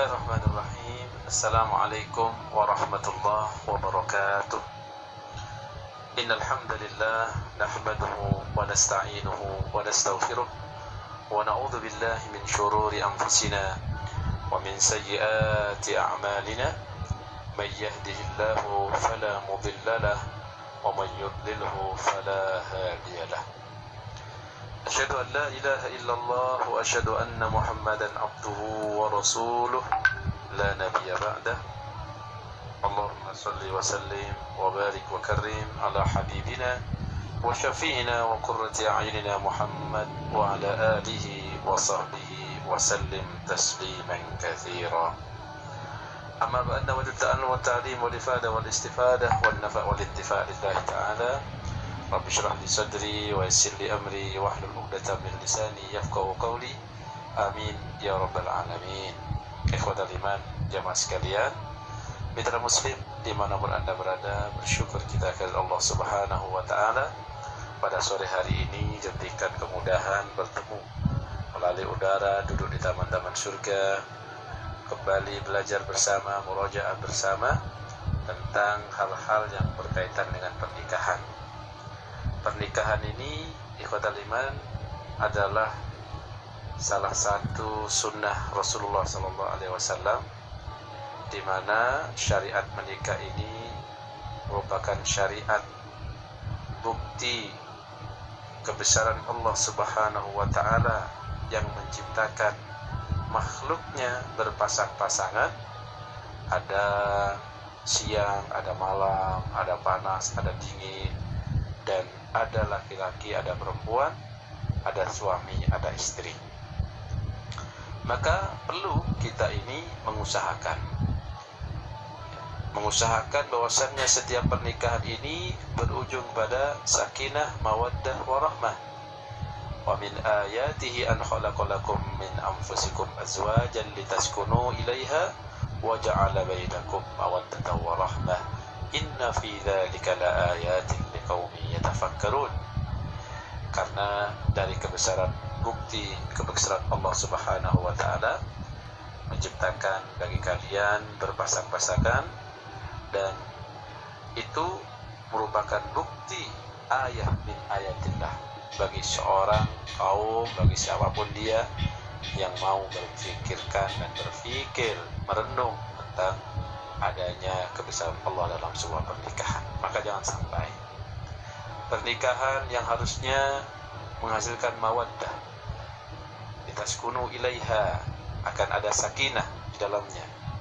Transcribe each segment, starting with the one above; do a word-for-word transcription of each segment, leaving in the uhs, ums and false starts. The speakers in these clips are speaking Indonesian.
Bismillahirrahmanirrahim. Assalamualaikum warahmatullahi wabarakatuh. Innal hamdalillah nahmaduhu wa nasta'inuhu wa nastaghfiruh wa na'udzu billahi min shururi anfusina wa min sayyiati a'malina. May yahdihillahu fala mudilla lahu wa man yudlilhu fala hadiya lahu. Asyhadu an la ilaha illallah wa asyhadu anna Muhammadan abduhu wa rasuluh la nabiyya ba'dah. Allahumma salli wa sallim wa barik wa karrim ala habibina wa syafi'ina wa qurrati a'yunina Muhammad wa ala alihi wa sahbihi wa sallim tasliman katsira. Amma ba'da, wa ta'allum wa ta'lim wa ifada wal istifadah wan nafa' wal intifa' lillahi ta'ala. Rabbi shrah li sadri wa yassir li amri wahlul 'uqdatam min lisani yafqahu qawli. Amin ya rabbal alamin. Ikhwatal iman, jamaah sekalian, mitra muslim dimanapun anda berada, bersyukur kita kepada Allah subhanahu wa ta'ala pada sore hari ini diberikan kemudahan bertemu melalui udara, duduk di taman-taman surga, kembali belajar bersama, murojaah bersama tentang hal-hal yang berkaitan dengan pernikahan. Pernikahan ini, ikhwatal iman, adalah salah satu sunnah Rasulullah sallallahu alaihi wasallam, di mana syariat menikah ini merupakan syariat bukti kebesaran Allah subhanahu wa ta'ala yang menciptakan makhluknya berpasang-pasangan. Ada siang, ada malam, ada panas, ada dingin, dan ada laki-laki, ada perempuan, ada suami, ada istri. Maka perlu kita ini mengusahakan mengusahakan bahwasannya setiap pernikahan ini berujung pada sakinah, mawaddah, warahmah. Wa min ayatihi an khalaqalakum min anfusikum azwajan litaskunu ilaiha wa ja'ala bainakum mawaddatan wa rahmah. Inna fi dzalika laayatin liqaumin yatafakkarun. Karena dari kebesaran bukti kebesaran Allah Subhanahu wa taala menciptakan bagi kalian berpasang-pasangan, dan itu merupakan bukti ayat min ayatillah bagi seorang kaum, bagi siapapun dia yang mau berpikirkan dan berpikir merenung tentang adanya kebesaran Allah dalam sebuah pernikahan. Maka jangan sampai pernikahan yang harusnya menghasilkan mawaddah, litaskunu ilaiha, akan ada sakinah di dalamnya,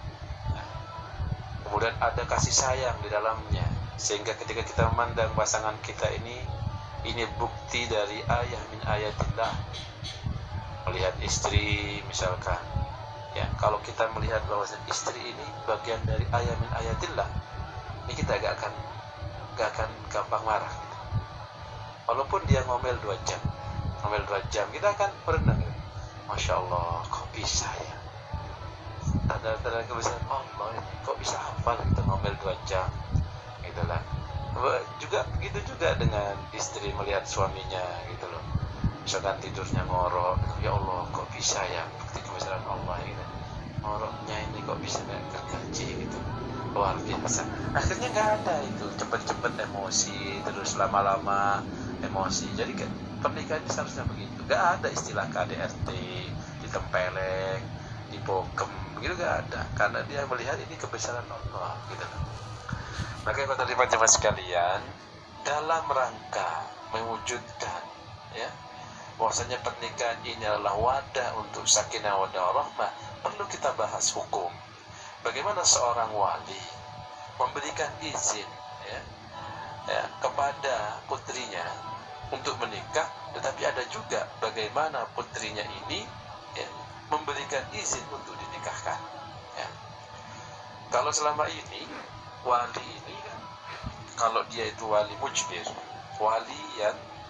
kemudian ada kasih sayang di dalamnya, sehingga ketika kita memandang pasangan kita ini, ini bukti dari ayat min ayatillah. Melihat istri misalkan, ya, kalau kita melihat bahwa istri ini bagian dari ayat min ayatillah, ini kita gak akan gak akan gampang marah gitu. Walaupun dia ngomel dua jam, ngomel dua jam, kita akan berenang gitu. Masya Allah, kok bisa ya, tanda-tanda kebesaran Allah ini, kok bisa hafal gitu ngomel dua jam gitu lah. Juga begitu juga dengan istri melihat suaminya gitu loh, misalkan tidurnya ngorok, ya Allah kok bisa ya, bukti kebesaran Allah gitu. Ngoroknya ini kok bisa gak gergaji gitu, luar biasa. Akhirnya gak ada itu cepet-cepet emosi, terus lama-lama emosi. Jadi kan pernikahan ini seharusnya begitu, gak ada istilah K D R T, ditempeleng, dipokem, begitu gak ada, karena dia melihat ini kebesaran Allah gitu. Maka kata lima jemaah sekalian, dalam rangka mewujudkan ya bahwasanya pernikahan ini adalah wadah untuk sakinah wadah rahmah, perlu kita bahas hukum. Bagaimana seorang wali memberikan izin ya, ya kepada putrinya untuk menikah, tetapi ada juga bagaimana putrinya ini ya, memberikan izin untuk dinikahkan ya. Kalau selama ini wali ini kan, kalau dia itu wali mujbir, wali yang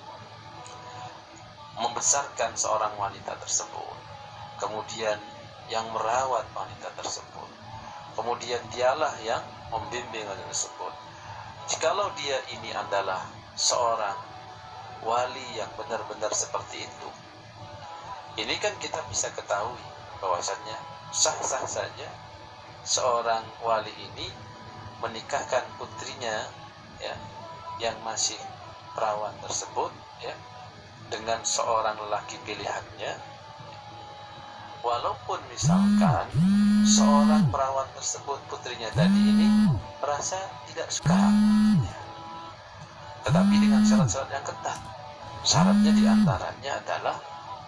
membesarkan seorang wanita tersebut, kemudian yang merawat wanita tersebut, kemudian dialah yang membimbing wanita tersebut. Jikalau dia ini adalah seorang wali yang benar-benar seperti itu, ini kan kita bisa ketahui bahwasannya sah-sah saja seorang wali ini menikahkan putrinya ya yang masih perawan tersebut ya dengan seorang lelaki pilihannya, walaupun misalkan seorang perawan tersebut putrinya tadi ini merasa tidak suka ya. Tetapi dengan syarat-syarat yang ketat. Syaratnya diantaranya adalah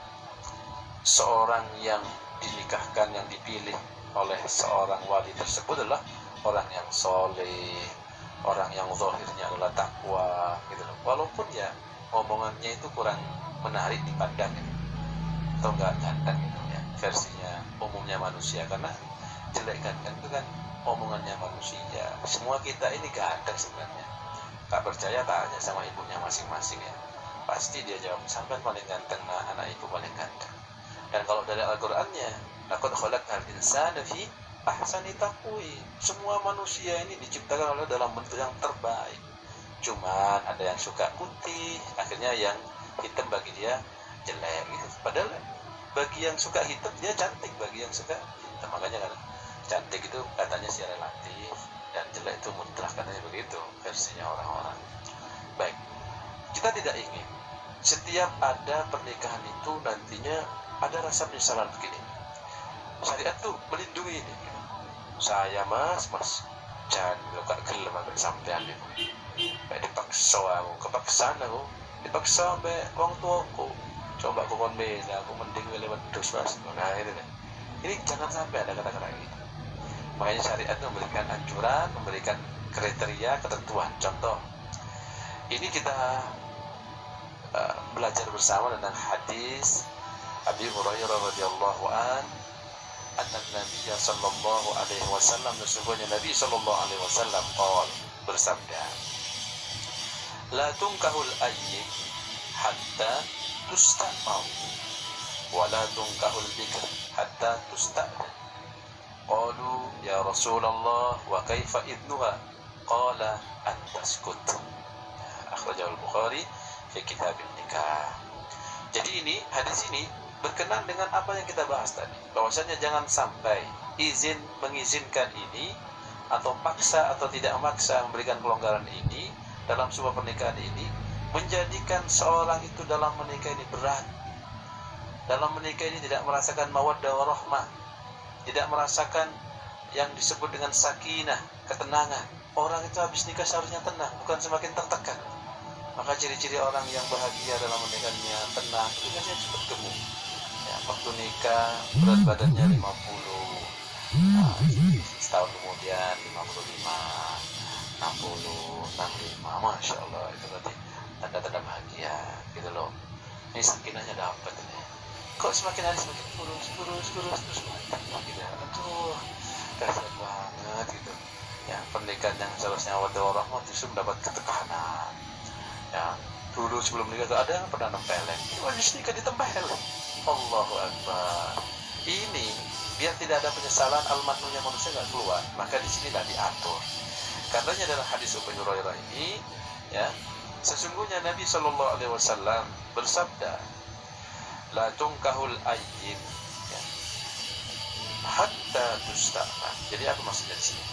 seorang yang dinikahkan, yang dipilih oleh seorang wali tersebut adalah orang yang soleh, orang yang zahirnya adalah takwa gitu loh. Walaupun ya omongannya itu kurang menarik dipandang gitu, atau enggak ganteng gitu ya, versinya umumnya manusia, karena jelek ganteng itu kan omongannya manusia. Semua kita ini ganteng sebenarnya. Tak percaya tanya sama ibunya masing-masing ya, pasti dia jawab sampai paling ganteng, nah anak ibu paling ganteng. Dan kalau dari Al-Qur'annya, laqad khalaqnal insana fi ahsani taqwim, semua manusia ini diciptakan oleh dalam bentuk yang terbaik. Cuman ada yang suka putih, akhirnya yang hitam bagi dia jelek gitu. Padahal bagi yang suka hitam dia cantik, bagi yang suka hitam. Makanya kan cantik itu katanya sih relatif, dan jelek itu mutlak, katanya begitu versinya orang-orang. Baik, kita tidak ingin setiap ada pernikahan itu nantinya ada rasa penyesalan begini. Syariat tuh melindungi ini. Saya mas, mas jangan gak gelem sampai sampean itu. Kayak dipaksa aku, kepaksaan aku, dipaksa sampai orang tuaku. Coba aku kon bela, aku mending lewat dos mas. Nah itu deh. Ini jangan sampai ada kata-kata gitu. Makanya syariat memberikan anjuran, memberikan kriteria, ketentuan. Contoh, ini kita uh, belajar bersama tentang hadis Abi Hurairah radhiyallahu an, anna Nabi sallallahu alaihi wasallam, sesungguhnya Nabi sallallahu alaihi wasallam qol, bersabda, la tunkahul ayyim hatta tusta'am wa la tunkahul bikr hatta tusta'dan. Qalu ya Rasulullah wa kaifa idnuha? Qala an taskut. Akhrajahu al-Bukhari fi kitab nikah. Jadi ini hadis ini berkenan dengan apa yang kita bahas tadi, bahwasanya jangan sampai izin mengizinkan ini atau paksa atau tidak memaksa memberikan kelonggaran ini dalam sebuah pernikahan ini menjadikan seorang itu dalam menikah ini berat, dalam menikah ini tidak merasakan mawaddah warahmah, tidak merasakan yang disebut dengan sakinah, ketenangan. Orang itu habis nikah seharusnya tenang, bukan semakin tertekan. Maka ciri-ciri orang yang bahagia dalam menikahnya tenang itu biasanya cepat gemuk ya, waktu nikah berat badannya lima puluh, nah, setahun kemudian lima puluh lima, enam puluh, enam puluh lima, Masya Allah, itu berarti tanda-tanda bahagia gitu loh. Ini sakinahnya dapat ini. Kok semakin hari semakin kurus, kurus, kurus, terus mantap gitu. Aduh, kasihan banget gitu ya. Pernikahan yang seharusnya wadah warahmah justru mendapat ketekanan ya. Dulu sebelum nikah tuh ada yang pernah nempeleng, habis nikah ditempel. Allahu Akbar. Ini biar tidak ada penyesalan, al-madnunya manusia nggak keluar, maka di sini tidak diatur. Karenanya dalam hadis Abu Hurairah ini ya, sesungguhnya Nabi Shallallahu Alaihi Wasallam bersabda, la tunkahul ayyim ya, hatta tusta'man. Jadi apa maksudnya di sini?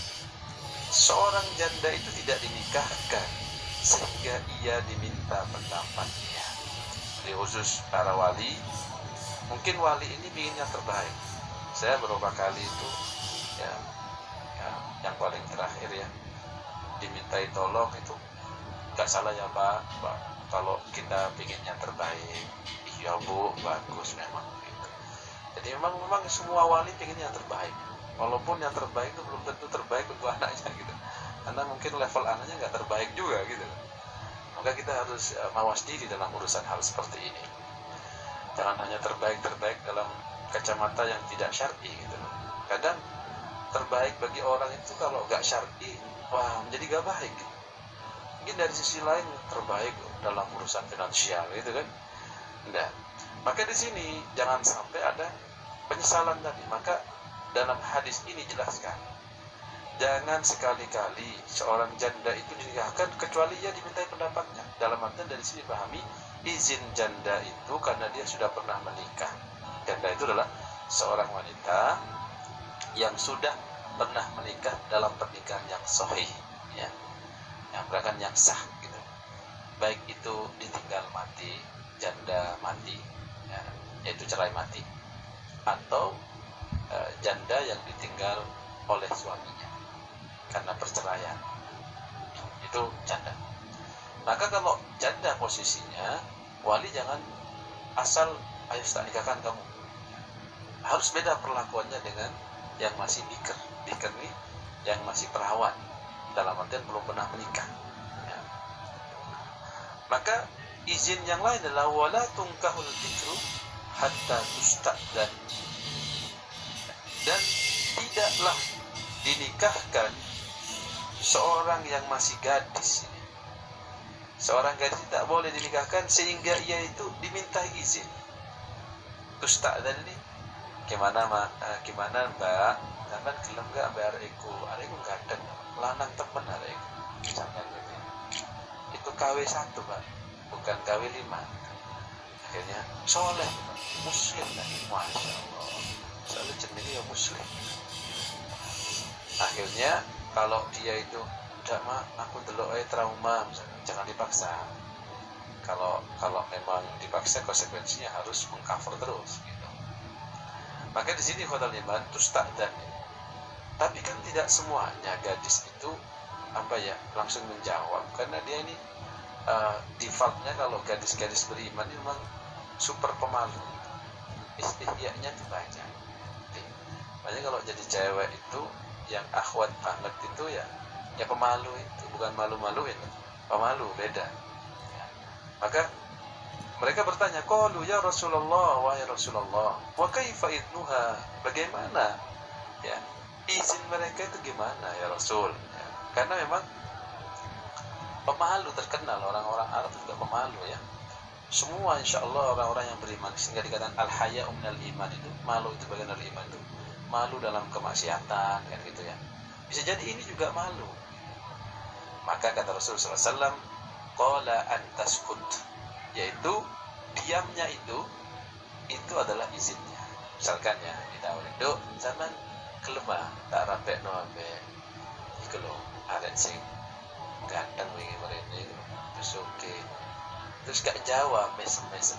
Seorang janda itu tidak dinikahkan sehingga ia diminta pendapatnya. Jadi khusus para wali, mungkin wali ini ingin yang terbaik. Saya beberapa kali itu ya, ya yang paling terakhir ya dimintai tolong itu nggak salah ya Pak, Pak, kalau kita ingin yang terbaik. Iya Bu, bagus memang gitu. Jadi memang memang semua wali ingin yang terbaik, walaupun yang terbaik itu belum tentu terbaik untuk anaknya gitu, karena mungkin level anaknya nggak terbaik juga gitu. Maka kita harus uh, mawas diri dalam urusan hal seperti ini. Jangan hanya terbaik-terbaik dalam kacamata yang tidak syar'i gitu. Kadang terbaik bagi orang itu kalau nggak syar'i, wah menjadi nggak baik gitu. Mungkin dari sisi lain terbaik dalam urusan finansial gitu kan. Enggak. Maka di sini jangan sampai ada penyesalan tadi. Maka dalam hadis ini jelaskan, jangan sekali-kali seorang janda itu dinikahkan kecuali ia dimintai pendapatnya. Dalam artian dari sini pahami izin janda itu karena dia sudah pernah menikah. Janda itu adalah seorang wanita yang sudah pernah menikah dalam pernikahan yang sahih, ya, yang pernikahan yang sah gitu. Baik itu ditinggal mati, janda mati, ya, yaitu cerai mati, atau e, janda yang ditinggal oleh suaminya karena perceraian, itu janda. Maka kalau janda posisinya, wali jangan asal ayo tak nikahkan kamu, harus beda perlakuannya dengan yang masih bikir. Bikir nih yang masih perawan, dalam artian belum pernah menikah, ya. Maka izin yang lain adalah wala tungkahul bikru hatta tusta'dan, dan tidaklah dinikahkan seorang yang masih gadis. Seorang gadis tidak boleh dinikahkan sehingga ia itu diminta izin. Tusta'dan ini gimana ma, uh, gimana mbak, sampean gelem gak bayar iku, areku gandeng lanang temen areku, sampean gitu. Itu K W satu Pak, bukan K W lima. Akhirnya soleh Pak, muslim lagi, masya Allah, soalnya jenenge ya muslim. Akhirnya kalau dia itu udah mah aku delok ae trauma, misalnya, jangan dipaksa. Kalau kalau memang dipaksa konsekuensinya harus mengcover terus gitu. Maka di sini khotal iman tusta'dan. Tapi kan tidak semuanya gadis itu apa ya langsung menjawab, karena dia ini uh, defaultnya kalau gadis-gadis beriman ini memang super pemalu, istihya'nya itu banyak. Makanya kalau jadi cewek itu yang akhwat banget itu ya ya pemalu itu, bukan malu-maluin, pemalu beda. Ya. Maka mereka bertanya, qalu ya Rasulullah, wahai Rasulullah, wa kaifa idnuha, bagaimana ya izin mereka itu gimana ya Rasul, ya. Karena memang pemalu, terkenal orang-orang Arab juga pemalu ya. Semua insya Allah orang-orang yang beriman, sehingga dikatakan al-haya minal iman, itu malu itu bagian dari iman, itu malu dalam kemaksiatan kan gitu ya. Bisa jadi ini juga malu. Maka kata Rasulullah shallallahu alaihi wasallam, qala antaskut, yaitu diamnya itu itu adalah izinnya. Misalkan ya ditawarin, dok zaman kelemah tak rampek no ambe iku lho arek sing ganteng wingi mrene terus oke, terus gak jawab mesem-mesem,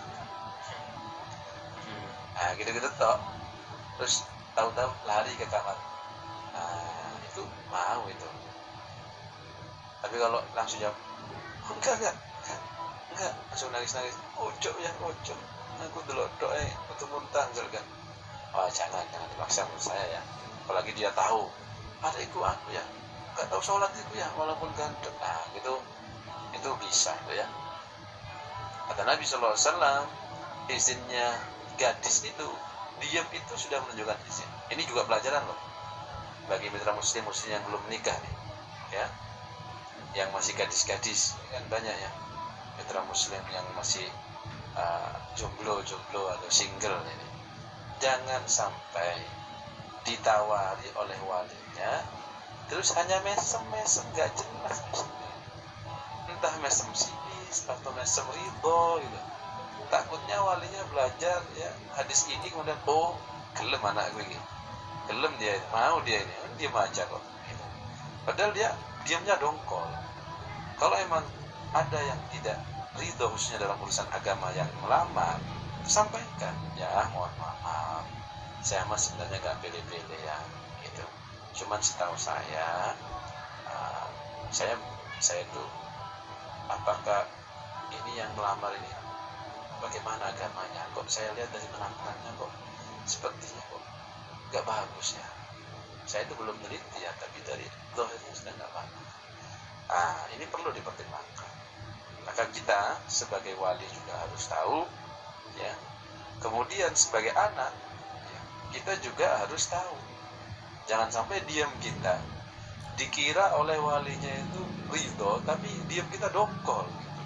nah gitu-gitu tok, terus tahu-tahu lari ke kamar, nah itu mau itu. Tapi kalau langsung jawab oh, enggak enggak enggak, langsung nangis-nangis, ojo ya ojo, aku delok tok eh untuk muntah kan. Oh jangan, jangan dipaksa menurut saya ya. Apalagi dia tahu ada iku aku ya, enggak tahu sholat itu ya walaupun ganteng, nah gitu itu bisa itu ya. Kata Nabi shallallahu alaihi wasallam, izinnya gadis itu, diam itu sudah menunjukkan izin. Ini juga pelajaran loh bagi mitra muslim muslim yang belum menikah nih ya, yang masih gadis-gadis kan banyak ya mitra muslim yang masih uh, jomblo jomblo atau single ini. Jangan sampai ditawari oleh walinya terus hanya mesem-mesem gak jelas mesemnya, entah mesem sinis atau mesem ridho gitu. Takutnya walinya belajar ya hadis ini kemudian oh gelem anak gue ini, gelem dia, mau dia ini, diam aja kok gitu. Padahal dia diamnya dongkol. Kalau emang ada yang tidak ridho khususnya dalam urusan agama yang melamar, sampaikan ya mohon maaf, saya mah sebenarnya gak pilih-pilih ya gitu, cuman setahu saya uh, saya saya tuh apakah ini yang melamar ini bagaimana agamanya, kok saya lihat dari penampilannya kok sepertinya kok gak bagus ya, saya itu belum teliti ya, tapi dari zahirnya sudah gak bagus. Ah ini perlu dipertimbangkan. Maka kita sebagai wali juga harus tahu ya. Kemudian sebagai anak ya, kita juga harus tahu, jangan sampai diam kita dikira oleh walinya itu ridho tapi diam kita dongkol gitu.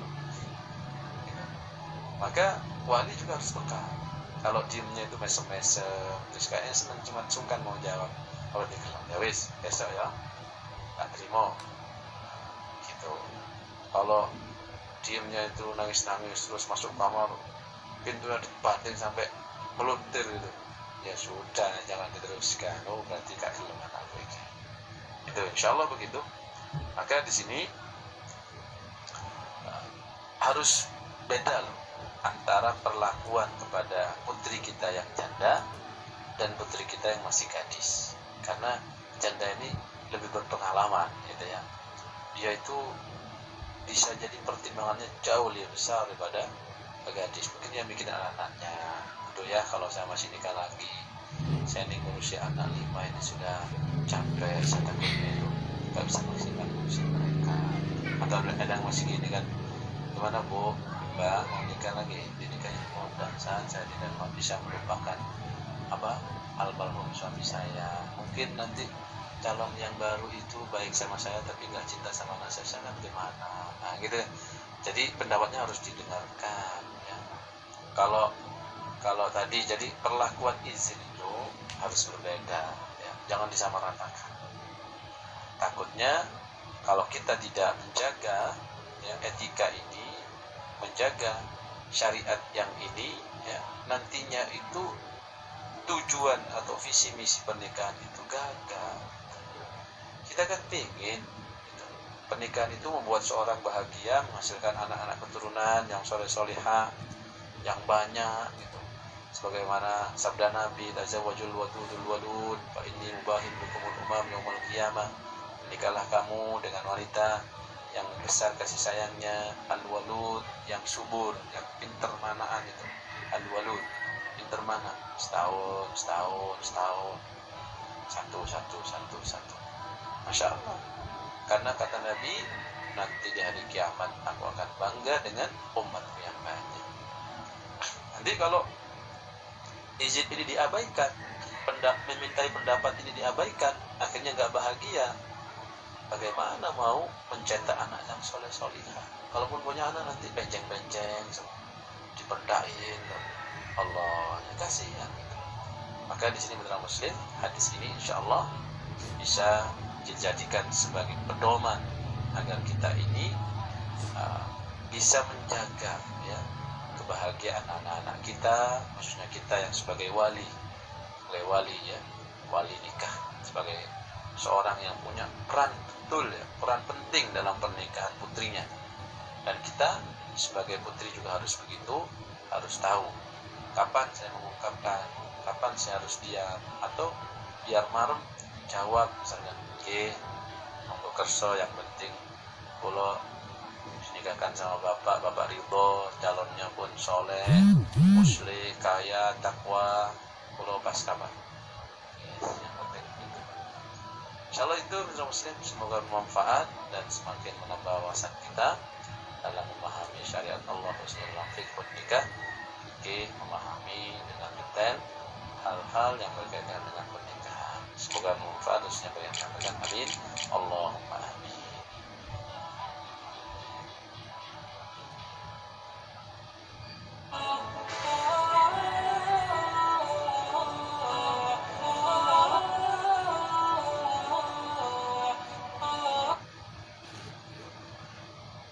Maka wali juga harus peka. Kalau diamnya itu mesem-mesem terus kayaknya senang cuma sungkan mau jawab, kalau dikelam ya wis besok ya tak terima gitu. Kalau diamnya itu nangis-nangis terus masuk kamar pintunya dibanting sampai meluntir gitu, ya sudah jangan diteruskan. Oh berarti kak kelemahan aku ini. Itu insyaallah begitu. Maka di sini uh, harus beda loh antara perlakuan kepada putri kita yang janda dan putri kita yang masih gadis. Karena janda ini lebih berpengalaman gitu ya. Dia itu bisa jadi pertimbangannya jauh lebih besar daripada gadis. Mungkin dia bikin anak-anaknya. Aduh ya kalau saya masih nikah lagi, saya ini ngurusi anak lima ini sudah capek, saya takutnya itu gak bisa maksimal ngurusi mereka. Atau kadang masih gini kan, gimana bu, mbak mau nikah lagi, dinikahnya mudah-mudahan saya tidak bisa melupakan apa almarhum suami saya. Mungkin nanti calon yang baru itu baik sama saya tapi nggak cinta sama anak saya, saya gimana? Nah gitu. Jadi pendapatnya harus didengarkan. Ya. Kalau kalau tadi jadi perlakuan izin itu harus berbeda. Ya. Jangan disamaratakan. Takutnya kalau kita tidak menjaga ya, etika ini, menjaga syariat yang ini, ya, nantinya itu tujuan atau visi misi pernikahan itu gagal. Kita kan ingin gitu. Pernikahan itu membuat seorang bahagia, menghasilkan anak-anak keturunan yang soleh-solihah, yang banyak gitu. Sebagaimana sabda Nabi, tazawwajul wadudul wadud, fa inni mubahin bikumul umam yaumul qiyamah. Menikahlah kamu dengan wanita yang besar kasih sayangnya, al-walud, yang subur, yang pinter manaan itu, al-walud. Pinter mana? Setahun, setahun, setahun, satu, satu, satu, satu. Masya Allah. Karena kata Nabi, nanti di hari kiamat aku akan bangga dengan umatku yang banyak. Nanti kalau izin ini diabaikan, pendap, memintai pendapat ini diabaikan, akhirnya nggak bahagia. Bagaimana mau mencetak anak yang soleh-solihah? Kalaupun punya anak nanti benceng-benceng, diperdain. Allah ya kasihan. Maka di sini benar muslim, hadis ini insya Allah bisa dijadikan sebagai pedoman agar kita ini uh, bisa menjaga ya kebahagiaan anak-anak kita, maksudnya kita yang sebagai wali, sebagai wali ya, wali nikah, sebagai seorang yang punya peran betul ya, peran penting dalam pernikahan putrinya. Dan kita sebagai putri juga harus begitu, harus tahu kapan saya mengungkapkan, kapan saya harus diam, atau biar marem jawab misalnya, oke, monggo kerso yang penting kalau dinikahkan sama bapak, bapak ridho, calonnya pun soleh, muslim, kaya, takwa, kalau pas kapan, yes, yang penting itu. Insyaallah itu muslim, semoga bermanfaat dan semakin menambah wawasan kita dalam memahami syariat Allah dalam fikih nikah. Oke, memahami dengan detail hal-hal yang berkaitan dengan pernikahan. Semoga bermanfaat, terusnya bagi yang sampaikan. Amin. Allahumma amin.